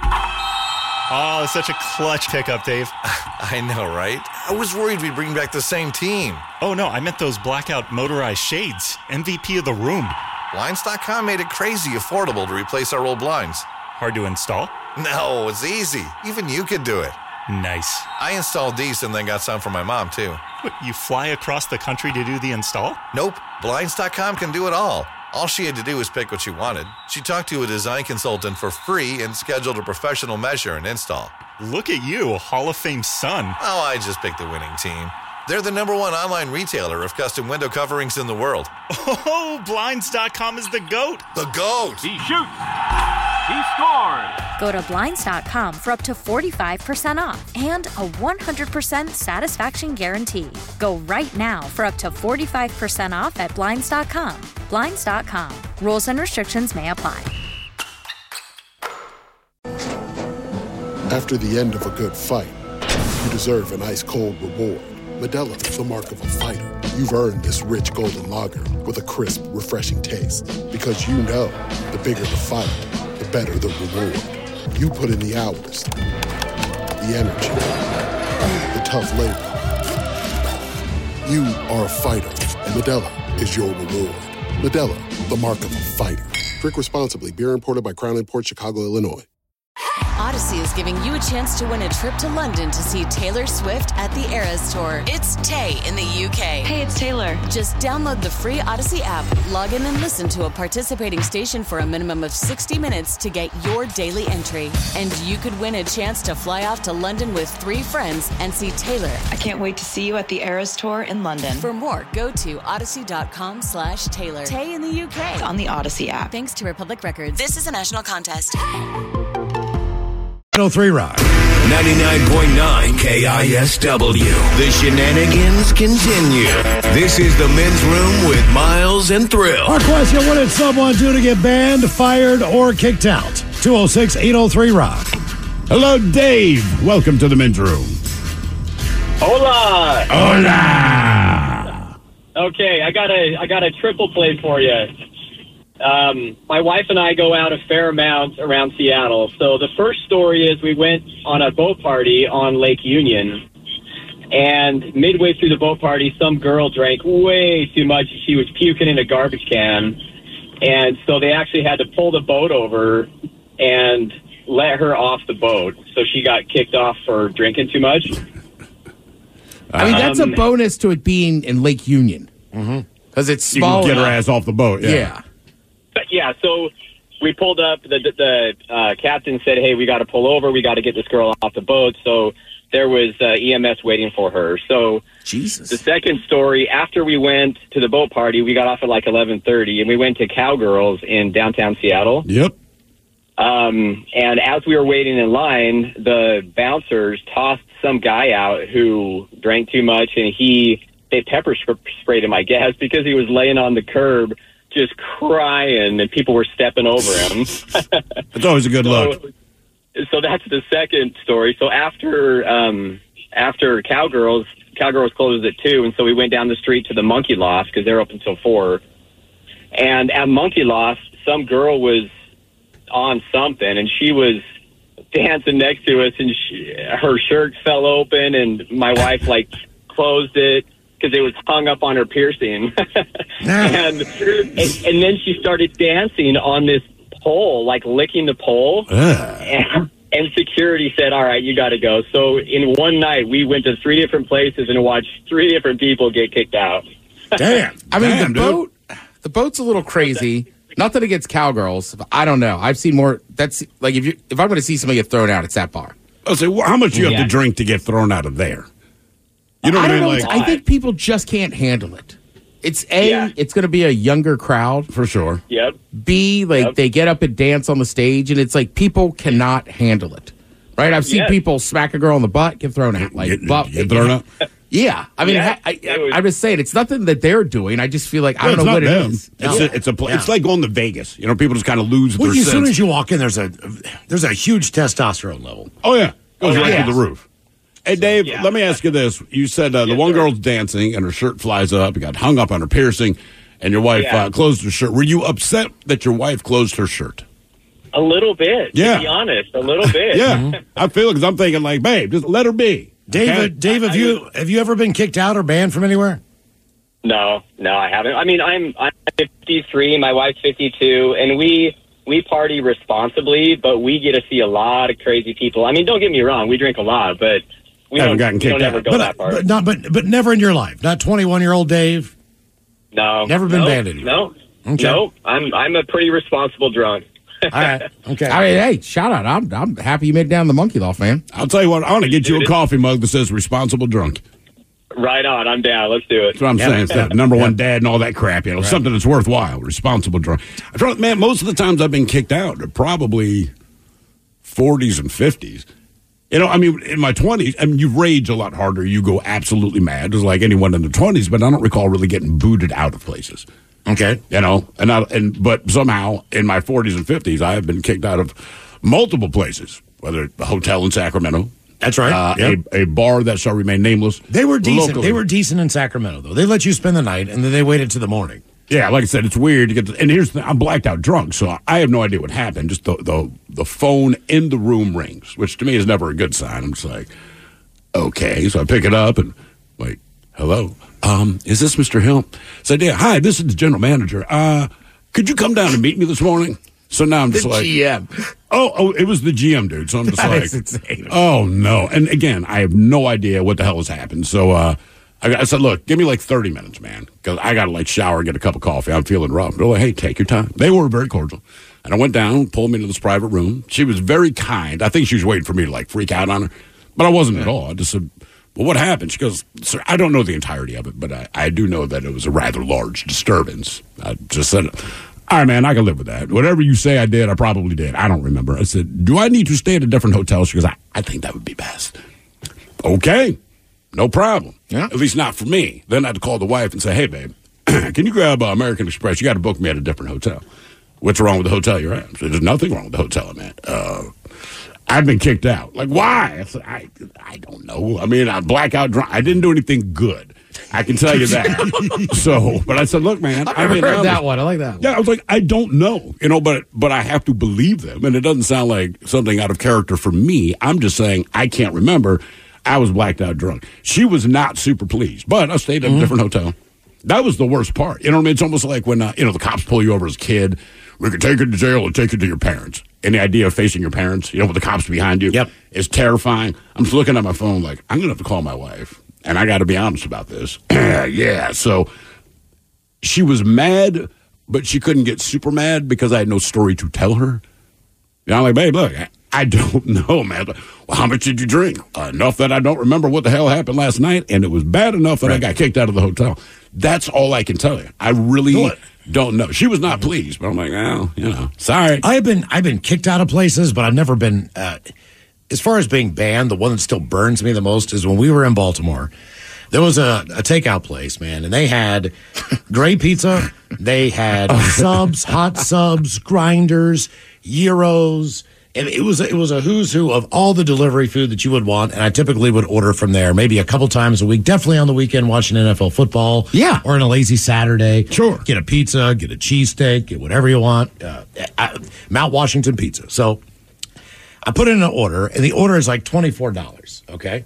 Oh, such a clutch pickup, Dave. I know, right? I was worried we'd bring back the same team. Oh, no, I meant those blackout motorized shades. M V P of the room. Blinds dot com made it crazy affordable to replace our old blinds. Hard to install? No, it's easy. Even you could do it. Nice. I installed these and then got some for my mom, too. What, you fly across the country to do the install? Nope. Blinds dot com can do it all. All she had to do was pick what she wanted. She talked to a design consultant for free and scheduled a professional measure and install. Look at you, Hall of Fame son. Oh, I just picked the winning team. They're the number one online retailer of custom window coverings in the world. Oh, Blinds dot com is the GOAT. The GOAT. He shoots. He scores. Go to Blinds dot com for up to forty-five percent off and a one hundred percent satisfaction guarantee. Go right now for up to forty-five percent off at Blinds dot com. Blinds dot com. Rules and restrictions may apply. After the end of a good fight, you deserve an ice-cold reward. Modelo is the mark of a fighter. You've earned this rich golden lager with a crisp, refreshing taste. Because you know, the bigger the fight, the better the reward. You put in the hours, the energy, the tough labor. You are a fighter, and Modelo is your reward. Modelo, the mark of a fighter. Drink responsibly. Beer imported by Crown Imports, Chicago, Illinois. Odyssey is giving you a chance to win a trip to London to see Taylor Swift at the Eras Tour. It's Tay in the U K. Hey, it's Taylor. Just download the free Odyssey app, log in and listen to a participating station for a minimum of sixty minutes to get your daily entry. And you could win a chance to fly off to London with three friends and see Taylor. I can't wait to see you at the Eras Tour in London. For more, go to odyssey.com slash Taylor. Tay in the U K. It's on the Odyssey app. Thanks to Republic Records. This is a national contest. oh three Rock. ninety-nine point nine K I S W. The shenanigans continue. This is the Men's Room with Miles and Thrill. Our question, what did someone do to get banned, fired, or kicked out? two oh six eight oh three Rock. Hello, Dave. Welcome to the Men's Room. Hola. Hola. Okay, I got a I got a triple play for you. Um, my wife and I go out a fair amount around Seattle. So the first story is we went on a boat party on Lake Union. And midway through the boat party, some girl drank way too much. She was puking in a garbage can. And so they actually had to pull the boat over and let her off the boat. So she got kicked off for drinking too much. I mean, that's Um, a bonus to it being in Lake Union. Because it's You small can get her enough. ass off the boat. Yeah. Yeah. But yeah, so we pulled up. The, the, the uh, captain said, hey, we got to pull over. We got to get this girl off the boat. So there was uh, E M S waiting for her. So Jesus. The second story, after we went to the boat party, we got off at like eleven thirty, and we went to Cowgirls in downtown Seattle. Yep. Um, and as we were waiting in line, the bouncers tossed some guy out who drank too much, and he they pepper sp- sprayed him, I guess, because he was laying on the curb just crying, and people were stepping over him. It's always a good so, look. So that's the second story. So after um, after Cowgirls, Cowgirls closes at two, and so we went down the street to the Monkey Loft because they're open until four. And at Monkey Loft, some girl was on something, and she was dancing next to us, and she, her shirt fell open, and my wife like closed it because it was hung up on her piercing. and, and and then she started dancing on this pole, like licking the pole. And, and security said, all right, you got to go. So in one night, we went to three different places and watched three different people get kicked out. Damn. I mean, Damn, the dude. boat, the boat's a little crazy. Nothing against Cowgirls. But I don't know. I've seen more. That's like if you if I'm going to see somebody get thrown out, it's that bar. I'll say, well, how much you have Yeah. to drink to get thrown out of there? You know I what I don't mean? know. Like, I think people just can't handle it. It's A, Yeah. it's going to be a younger crowd. For sure. Yep. B, like Yep. they get up and dance on the stage, and it's like people cannot handle it. Right? I've seen Yes. people smack a girl in the butt, get thrown out. Like, Get- butt, get thrown out? Yeah. I mean, Yeah. I, I, I'm just saying, it's nothing that they're doing. I just feel like, I No, don't know what it's not it them. is. It's No. a, it's a pl- Yeah. it's like going to Vegas. You know, people just kind of lose Well, their as soon sense. as you walk in, there's a there's a huge testosterone level. Oh yeah, goes Oh, right yeah. to the roof. Hey Dave, Yeah. let me ask you this: you said uh, the Yes, one sir. girl's dancing and her shirt flies up, it got hung up on her piercing, and your wife Yeah. uh, closed her shirt. Were you upset that your wife closed her shirt? A little bit, Yeah. to be honest, a little bit. Yeah, I feel it because I'm thinking like, babe, just let her be. David, Okay? Dave, have you have you ever been kicked out or banned from anywhere? No, no, I haven't. I mean, I'm I'm fifty-three, my wife's fifty-two, and we we party responsibly, but we get to see a lot of crazy people. I mean, don't get me wrong, we drink a lot, but we Haven't don't, gotten we kicked don't ever out. go But, that far. but not but but never in your life. Not twenty-one year old Dave. no, never been no, banned anywhere. No, Okay. no, I'm I'm a pretty responsible drunk. All right. Okay. I mean, hey, shout out. I'm, I'm happy you made it down the Monkey Loft, man. I'll tell you what, I want to get you a coffee mug that says "responsible drunk." Right on, I'm down. Let's do it. That's what I'm saying. It's that number one dad and all that crap. You know, something that's worthwhile. Responsible drunk. I'm trying, man, most of the times I've been kicked out are probably forties and fifties. You know, I mean, in my twenties, I mean, you rage a lot harder. You go absolutely mad, just like anyone in the twenties. But I don't recall really getting booted out of places. Okay. You know, and I, and but somehow in my forties and fifties, I have been kicked out of multiple places, whether a hotel in Sacramento. That's right. Uh, Yep. a, a bar that shall remain nameless. They were decent. locally. They were decent in Sacramento, though. They let you spend the night, and then they waited till the morning. Yeah, like I said, it's weird to get. To, and here's the thing, I'm blacked out drunk, so I have no idea what happened. Just the, the the phone in the room rings, which to me is never a good sign. I'm just like, okay, so I pick it up and like, hello, um, is this Mister Hill? So yeah, hi, this is the general manager. Uh, could you come down and meet me this morning? So now I'm just The like, G M. Oh, oh, it was the G M dude. So I'm just That like, is insane. oh no. And again, I have no idea what the hell has happened. So uh, I, I said, look, give me like thirty minutes, man, because I got to like shower and get a cup of coffee. I'm feeling rough. They're like, hey, take your time. They were very cordial. And I went down, pulled me into this private room. She was very kind. I think she was waiting for me to like freak out on her, but I wasn't at all. I just said, well, what happened? She goes, sir, I don't know the entirety of it, but I, I do know that it was a rather large disturbance. I just said, all right, man, I can live with that. Whatever you say I did, I probably did. I don't remember. I said, do I need to stay at a different hotel? She goes, I, I think that would be best. Okay, no problem. Yeah. At least not for me. Then I had to call the wife and say, hey, babe, can you grab uh, American Express? You got to book me at a different hotel. What's wrong with the hotel you're at? So there's nothing wrong with the hotel I'm at. Uh, I've been kicked out. Like, why? I said, I, I don't know. I mean, I blackout drunk. I didn't do anything good. I can tell you that. So, but I said, look, man. I've I never mean, heard I that was, one. I like that one. Yeah, I was like, I don't know. You know, but but I have to believe them. And it doesn't sound like something out of character for me. I'm just saying I can't remember. I was blacked out drunk. She was not super pleased, but I stayed at mm-hmm. a different hotel. That was the worst part. You know what I mean? It's almost like when, uh, you know, the cops pull you over as a kid. We could take you to jail or take you to your parents. And the idea of facing your parents, you know, with the cops behind you, yep. is terrifying. I'm just looking at my phone like, I'm going to have to call my wife. And I got to be honest about this. Yeah. So she was mad, but she couldn't get super mad because I had no story to tell her. You know, I'm like, babe, look, I, I don't know, man. Well, how much did you drink? Uh, enough that I don't remember what the hell happened last night. And it was bad enough that right. I got kicked out of the hotel. That's all I can tell you. I really what? don't know. She was not pleased, but I'm like, oh, you know, sorry. I've been I've been kicked out of places, but I've never been. Uh, as far as being banned, the one that still burns me the most is when we were in Baltimore. There was a, a takeout place, man, and they had great pizza. They had subs, hot subs, grinders, gyros. And it was it was a who's who of all the delivery food that you would want, and I typically would order from there maybe a couple times a week, definitely on the weekend watching N F L football. Yeah. Or on a lazy Saturday. Sure. Get a pizza, get a cheesesteak, get whatever you want. Uh, I, Mount Washington pizza. So I put in an order, and the order is like twenty-four dollars, okay?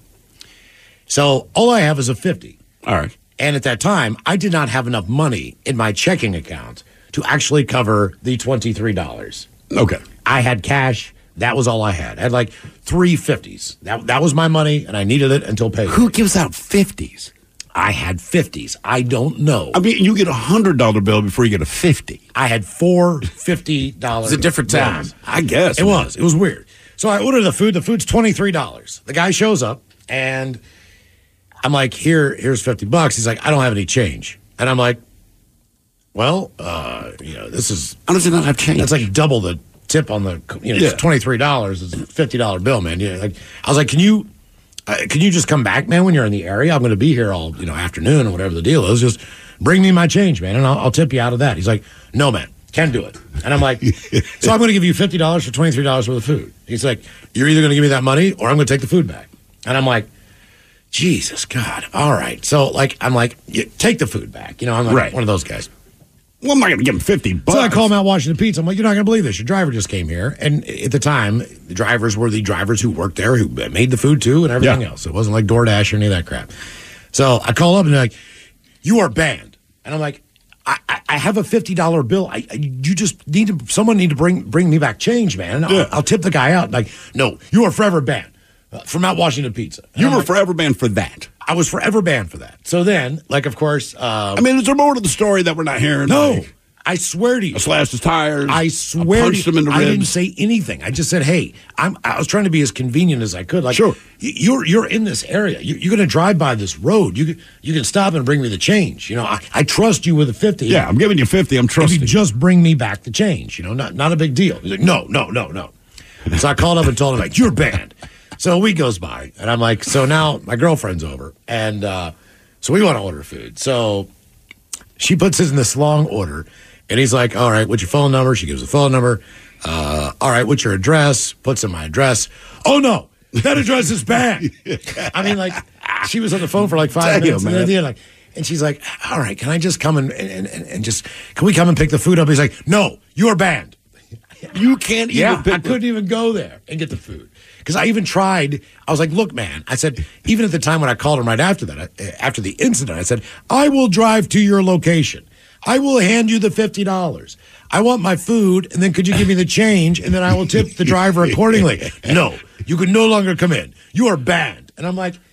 So all I have is a fifty. All right. And at that time, I did not have enough money in my checking account to actually cover the twenty-three dollars. Okay. I had cash. That was all I had. I had like three fifties. That that was my money, and I needed it until payday. Who gives out fifties? I had fifties. I don't know. I mean, you get a hundred dollar bill before you get a fifty. I had four fifty dollars. It's a different time, I guess. It man. was. It was weird. So I ordered the food. The food's twenty-three dollars. The guy shows up, and I'm like, "Here, here's fifty bucks." He's like, "I don't have any change," and I'm like, "Well, uh, you know, this is how does it not have change? That's like double the tip on the, you know, yeah. it's twenty-three dollars. It's a fifty dollar bill, man." Yeah, like I was like, "Can you, uh, can you just come back, man? When you're in the area, I'm going to be here all, you know, afternoon or whatever the deal is. Just bring me my change, man, and I'll, I'll tip you out of that." He's like, "No, man, can't do it." And I'm like, "So I'm going to give you fifty dollars for twenty-three dollars worth of food." He's like, "You're either going to give me that money or I'm going to take the food back." And I'm like, Jesus God, all right. So like, I'm like, take the food back. You know, I'm like right. one of those guys. Well, I'm not going to give him fifty bucks. So I call Mount Washington Pizza. I'm like, you're not going to believe this. Your driver just came here. And at the time, the drivers were the drivers who worked there, who made the food too and everything yeah. else. It wasn't like DoorDash or any of that crap. So I call up and they're like, "You are banned." And I'm like, I, I, I have a fifty dollar bill. I, I, you just need to, someone need to bring bring me back change, man. And I'll, Yeah. I'll tip the guy out. Like, "No, you are forever banned uh, from Mount Washington Pizza." And You I'm were like, forever banned for that. I was forever banned for that. So then, like, of course. Um, I mean, is there more to the story that we're not hearing? No. Like, I swear to you. I slashed his tires. I swear I punched to you, him in the I ribs. didn't say anything. I just said, "Hey, I'm." I was trying to be as convenient as I could. Like, sure, you're you're in this area. You, you're going to drive by this road. You can, you can stop and bring me the change. You know, I, I trust you with a fifty. Yeah, I'm giving you fifty. I'm trusting. If you just bring me back the change, you know, not not a big deal. He's like, "No, no, no, no." So I called up and told him, like, "You're banned." So a week goes by, and I'm like, so now my girlfriend's over, and uh, so we want to order food. So she puts it in this long order. And he's like, "All right, what's your phone number?" She gives the phone number. Uh, "all right, what's your address?" Puts in my address. "Oh, no, that address is banned." I mean, like, she was on the phone for like five Damn, minutes. And, man. at the end, like, and she's like, "All right, can I just come and, and, and, and just, can we come and pick the food up?" He's like, "No, you are banned." You can't even Yeah, pick I couldn't even go there and get the food. Because I even tried. I was like, "Look, man," I said, even at the time when I called him right after that, after the incident, I said, "I will drive to your location. I will hand you the fifty dollars. I want my food, and then could you give me the change, and then I will tip the driver accordingly." "No, you can no longer come in. You are banned." And I'm like,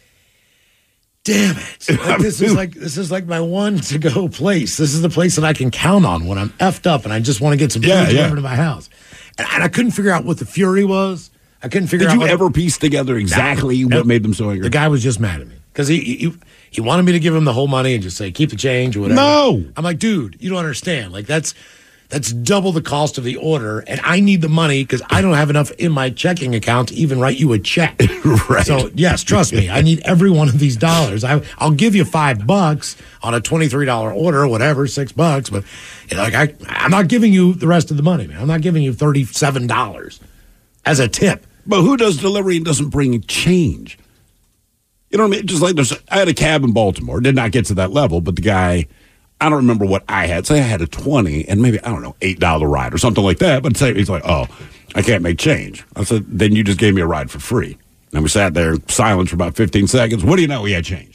damn it. Like, this is like this is like my one to go place. This is the place that I can count on when I'm effed up and I just want to get some food Yeah, yeah. delivered to my house. And, and I couldn't figure out what the fury was. I couldn't figure Did out you what ever piece together exactly No. what made them so angry? The guy was just mad at me. Because he, he he wanted me to give him the whole money and just say, "Keep the change," or whatever. No. I'm like, dude, you don't understand. Like, that's that's double the cost of the order, and I need the money because I don't have enough in my checking account to even write you a check. Right. So, yes, trust me, I need every one of these dollars. I, I'll give you five bucks on a twenty-three dollar order, whatever, six bucks, but you know, like I, I'm not giving you the rest of the money, man. I'm not giving you thirty-seven dollars as a tip. But who does delivery and doesn't bring change? You know what I mean? Just like there's, I had a cab in Baltimore. Did not get to that level, but the guy, I don't remember what I had. Say I had a twenty and maybe, I don't know, eight dollar ride or something like that. But say he's like, oh, I can't make change. I said, then you just gave me a ride for free. And we sat there silent for about fifteen seconds. What do you know? We had change.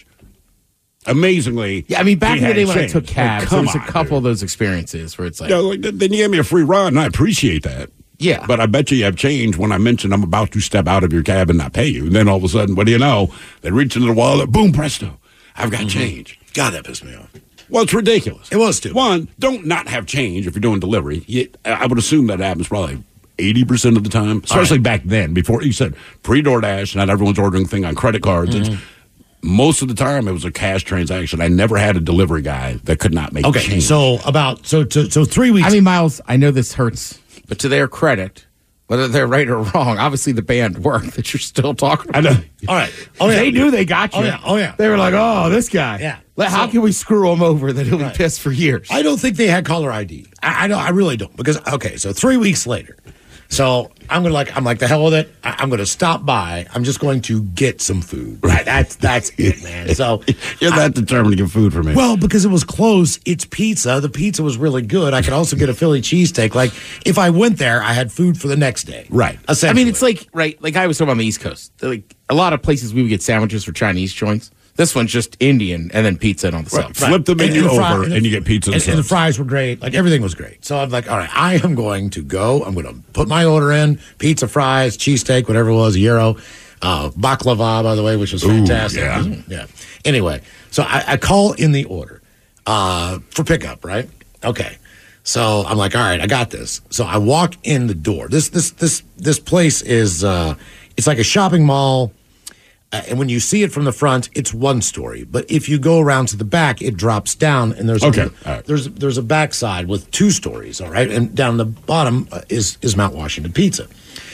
Amazingly. Yeah, I mean, back in the day when change. I took cabs, like, there was a on, couple dude. of those experiences where it's like, yeah, like, then you gave me a free ride, and I appreciate that. Yeah. But I bet you you have change when I mention I'm about to step out of your cab and not pay you. And then all of a sudden, what do you know? They reach into the wallet, boom, presto. I've got mm-hmm. change. God, that pissed me off. Well, it's ridiculous. It was, too. One, don't not have change if you're doing delivery. You, I would assume that happens probably eighty percent of the time, especially right. back then. Before you said pre-DoorDash, not everyone's ordering thing on credit cards. Mm-hmm. It's, most of the time, it was a cash transaction. I never had a delivery guy that could not make okay, change. so about so to, so three weeks. I mean, Miles, I know this hurts, but to their credit, whether they're right or wrong, obviously the band worked that you're still talking about. I know. All right. Oh, yeah. They knew they got you. Oh, yeah. Oh, yeah. They were like, oh, this guy. Yeah. How so, can we screw him over that he'll right. be pissed for years? I don't think they had caller I D. I, I don't. I really don't. Because, okay, so three weeks later. So I'm gonna like I'm like the hell with it. I, I'm gonna stop by. I'm just going to get some food. Right. That's that's it, man. So you're that I, determined to get food for me. Well, because it was close. It's pizza. The pizza was really good. I could also get a Philly cheesesteak. Like if I went there, I had food for the next day. Right. I mean, it's like right. Like I was talking on the East Coast. Like a lot of places we would get sandwiches for Chinese joints. This one's just Indian and then pizza on the side. Right. Flip the menu and, and the fry, over and, the, and you get pizza. And, and the fries were great. Like everything was great. So I'm like, all right, I am going to go. I'm going to put my order in: pizza, fries, cheesesteak, whatever it was, a gyro, uh, baklava, by the way, which was fantastic. Ooh, yeah. Mm-hmm. yeah. Anyway, so I, I call in the order uh, for pickup. Right? Okay. So I'm like, all right, I got this. So I walk in the door. This this this this place is uh, it's like a shopping mall. Uh, and when you see it from the front, it's one story. But if you go around to the back, it drops down, and there's okay. a, right. there's there's a backside with two stories. All right, and down the bottom uh, is is Mount Washington Pizza.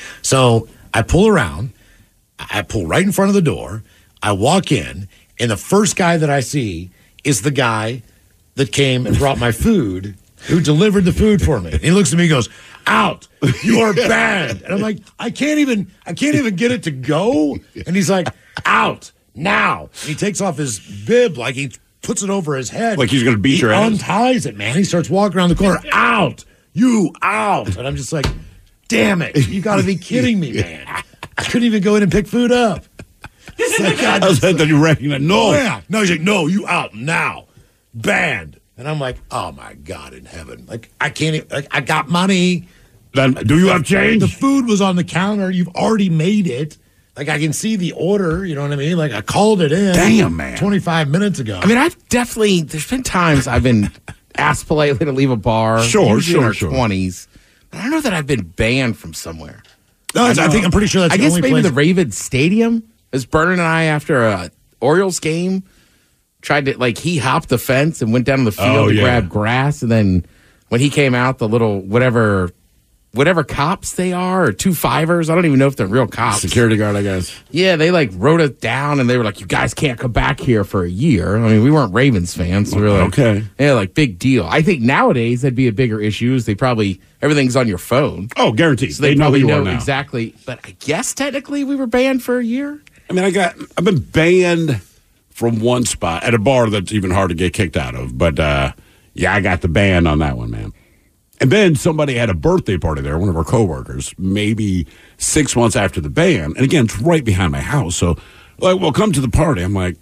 So I pull around, I pull right in front of the door. I walk in, and the first guy that I see is the guy that came and brought my food, who delivered the food for me. And he looks at me and goes, out, you are banned. And I'm like, I can't even, I can't even get it to go. And he's like, out, now. And he takes off his bib, like he puts it over his head. Like he's going to beat he your ass. He unties it, man. He starts walking around the corner, out, you, out. And I'm just like, damn it, you got to be kidding me, man. I couldn't even go in and pick food up. Like, God, I was like, you recognize, no. Oh, yeah. No, he's like, no, you out now, banned. And I'm like, oh, my God in heaven. Like, I can't even, like, I got money. Then, do you have change? The food was on the counter. You've already made it. Like, I can see the order. You know what I mean? Like, I called it in. Damn, man. twenty-five minutes ago. I mean, I've definitely, there's been times I've been asked politely to leave a bar. Sure, usually sure, in our sure. twenties. But I don't know that I've been banned from somewhere. No, I, I think I'm pretty sure that's I the guess only maybe place. the Ravens Stadium. As Bernard and I, after a Orioles game, tried to, like, he hopped the fence and went down to the field oh, to yeah. grab grass. And then when he came out, the little, whatever, whatever cops they are, or two fivers, I don't even know if they're real cops. Security guard, I guess. Yeah, they, like, wrote it down, and they were like, you guys can't come back here for a year. I mean, we weren't Ravens fans, so we were like, okay. Yeah, like, big deal. I think nowadays that'd be a bigger issue. Is they probably, everything's on your phone. Oh, guaranteed. So they, they know probably you know are now. exactly. But I guess technically we were banned for a year. I mean, I got, I've been banned from one spot at a bar that's even hard to get kicked out of. But, uh, yeah, I got the ban on that one, man. And then somebody had a birthday party there, one of our coworkers, maybe six months after the ban. And again, it's right behind my house. So, like, well, come to the party. I'm like,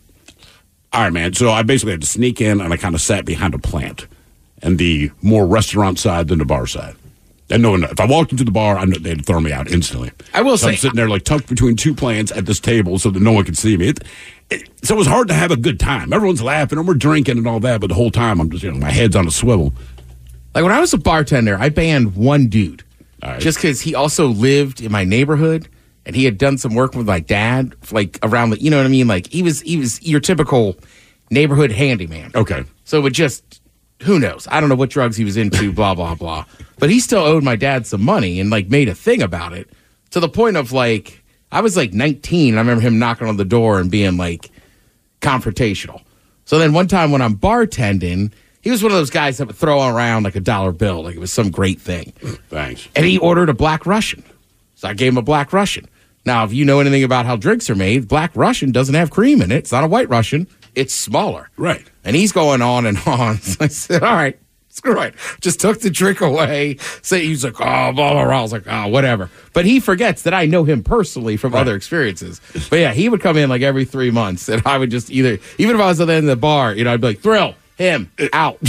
all right, man. So I basically had to sneak in, and I kind of sat behind a plant and the more restaurant side than the bar side. And no one, if I walked into the bar, I know they'd throw me out instantly. I will so say, I'm sitting there like tucked between two plants at this table so that no one could see me. It, it, so it was hard to have a good time. Everyone's laughing and we're drinking and all that, but the whole time I'm just, you know, my head's on a swivel. Like when I was a bartender, I banned one dude right. just because he also lived in my neighborhood and he had done some work with my dad, like around the, you know what I mean? Like he was, he was your typical neighborhood handyman. Okay. So it would just, who knows? I don't know what drugs he was into, blah, blah, blah. But he still owed my dad some money and, like, made a thing about it to the point of, like, I was, like, nineteen. I remember him knocking on the door and being, like, confrontational. So then one time when I'm bartending, he was one of those guys that would throw around, like, a dollar bill, like it was some great thing. Thanks. And he ordered a Black Russian. So I gave him a Black Russian. Now, if you know anything about how drinks are made, Black Russian doesn't have cream in it. It's not a White Russian. It's smaller. Right. And he's going on and on. So I said, all right, screw it. Just took the drink away. So he's like, oh, blah, blah, blah. I was like, oh, whatever. But he forgets that I know him personally from right. other experiences. But yeah, he would come in like every three months. And I would just either, even if I was at the end of the bar, you know, I'd be like, Thrill, him, out.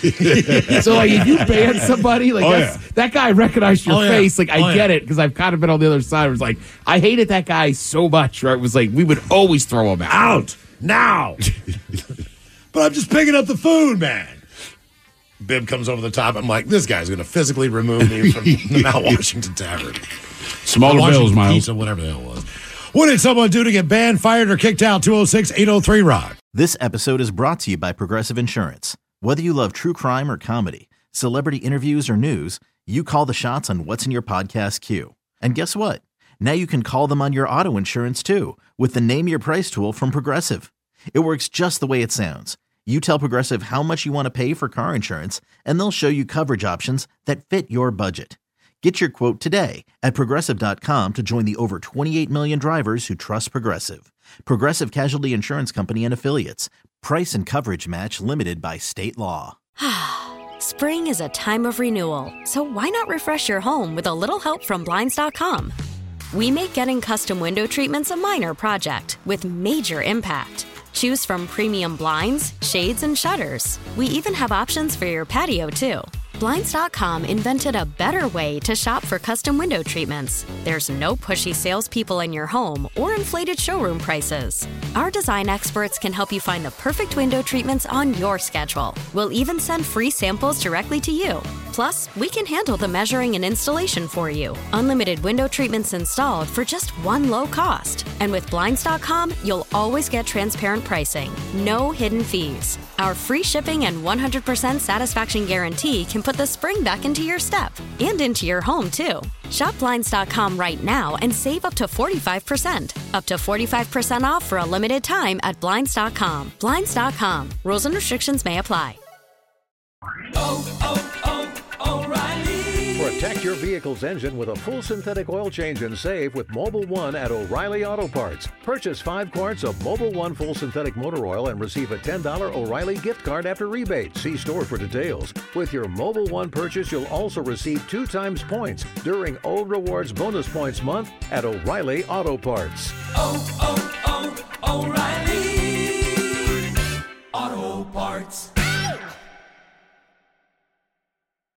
So like if you ban somebody, like oh, that's, yeah. that guy recognized your oh, face. Yeah. Like I oh, get yeah. it because I've kind of been on the other side. It was like, I hated that guy so much, right? It was like, we would always throw him out. Out now. But I'm just picking up the food, man. Bib comes over the top. I'm like, this guy's going to physically remove me from the Mount Washington Tavern. Smaller Washington bills, Miles. Pizza, whatever the hell it was. What did someone do to get banned, fired, or kicked out? two oh six, eight oh three, rock. This episode is brought to you by Progressive Insurance. Whether you love true crime or comedy, celebrity interviews or news, you call the shots on what's in your podcast queue. And guess what? Now you can call them on your auto insurance too with the Name Your Price tool from Progressive. It works just the way it sounds. You tell Progressive how much you want to pay for car insurance, and they'll show you coverage options that fit your budget. Get your quote today at Progressive dot com to join the over twenty-eight million drivers who trust Progressive. Progressive Casualty Insurance Company and Affiliates. Price and coverage match limited by state law. Spring is a time of renewal, so why not refresh your home with a little help from Blinds dot com? We make getting custom window treatments a minor project with major impact. Choose from premium blinds, shades, and shutters. We even have options for your patio, too. Blinds dot com invented a better way to shop for custom window treatments. There's no pushy salespeople in your home or inflated showroom prices. Our design experts can help you find the perfect window treatments on your schedule. We'll even send free samples directly to you. Plus, we can handle the measuring and installation for you. Unlimited window treatments installed for just one low cost. And with Blinds dot com, you'll always get transparent pricing. No hidden fees. Our free shipping and one hundred percent satisfaction guarantee can put the spring back into your step and into your home, too. Shop Blinds dot com right now and save up to forty-five percent. Up to forty-five percent off for a limited time at Blinds dot com. Blinds dot com. Rules and restrictions may apply. Oh, oh, oh, O'Reilly. Protect your vehicle's engine with a full synthetic oil change and save with Mobil one at O'Reilly Auto Parts. Purchase five quarts of Mobil one full synthetic motor oil and receive a ten dollars O'Reilly gift card after rebate. See store for details. With your Mobil one purchase, you'll also receive two times points during O Rewards Bonus Points Month at O'Reilly Auto Parts. Oh, oh, oh, O'Reilly.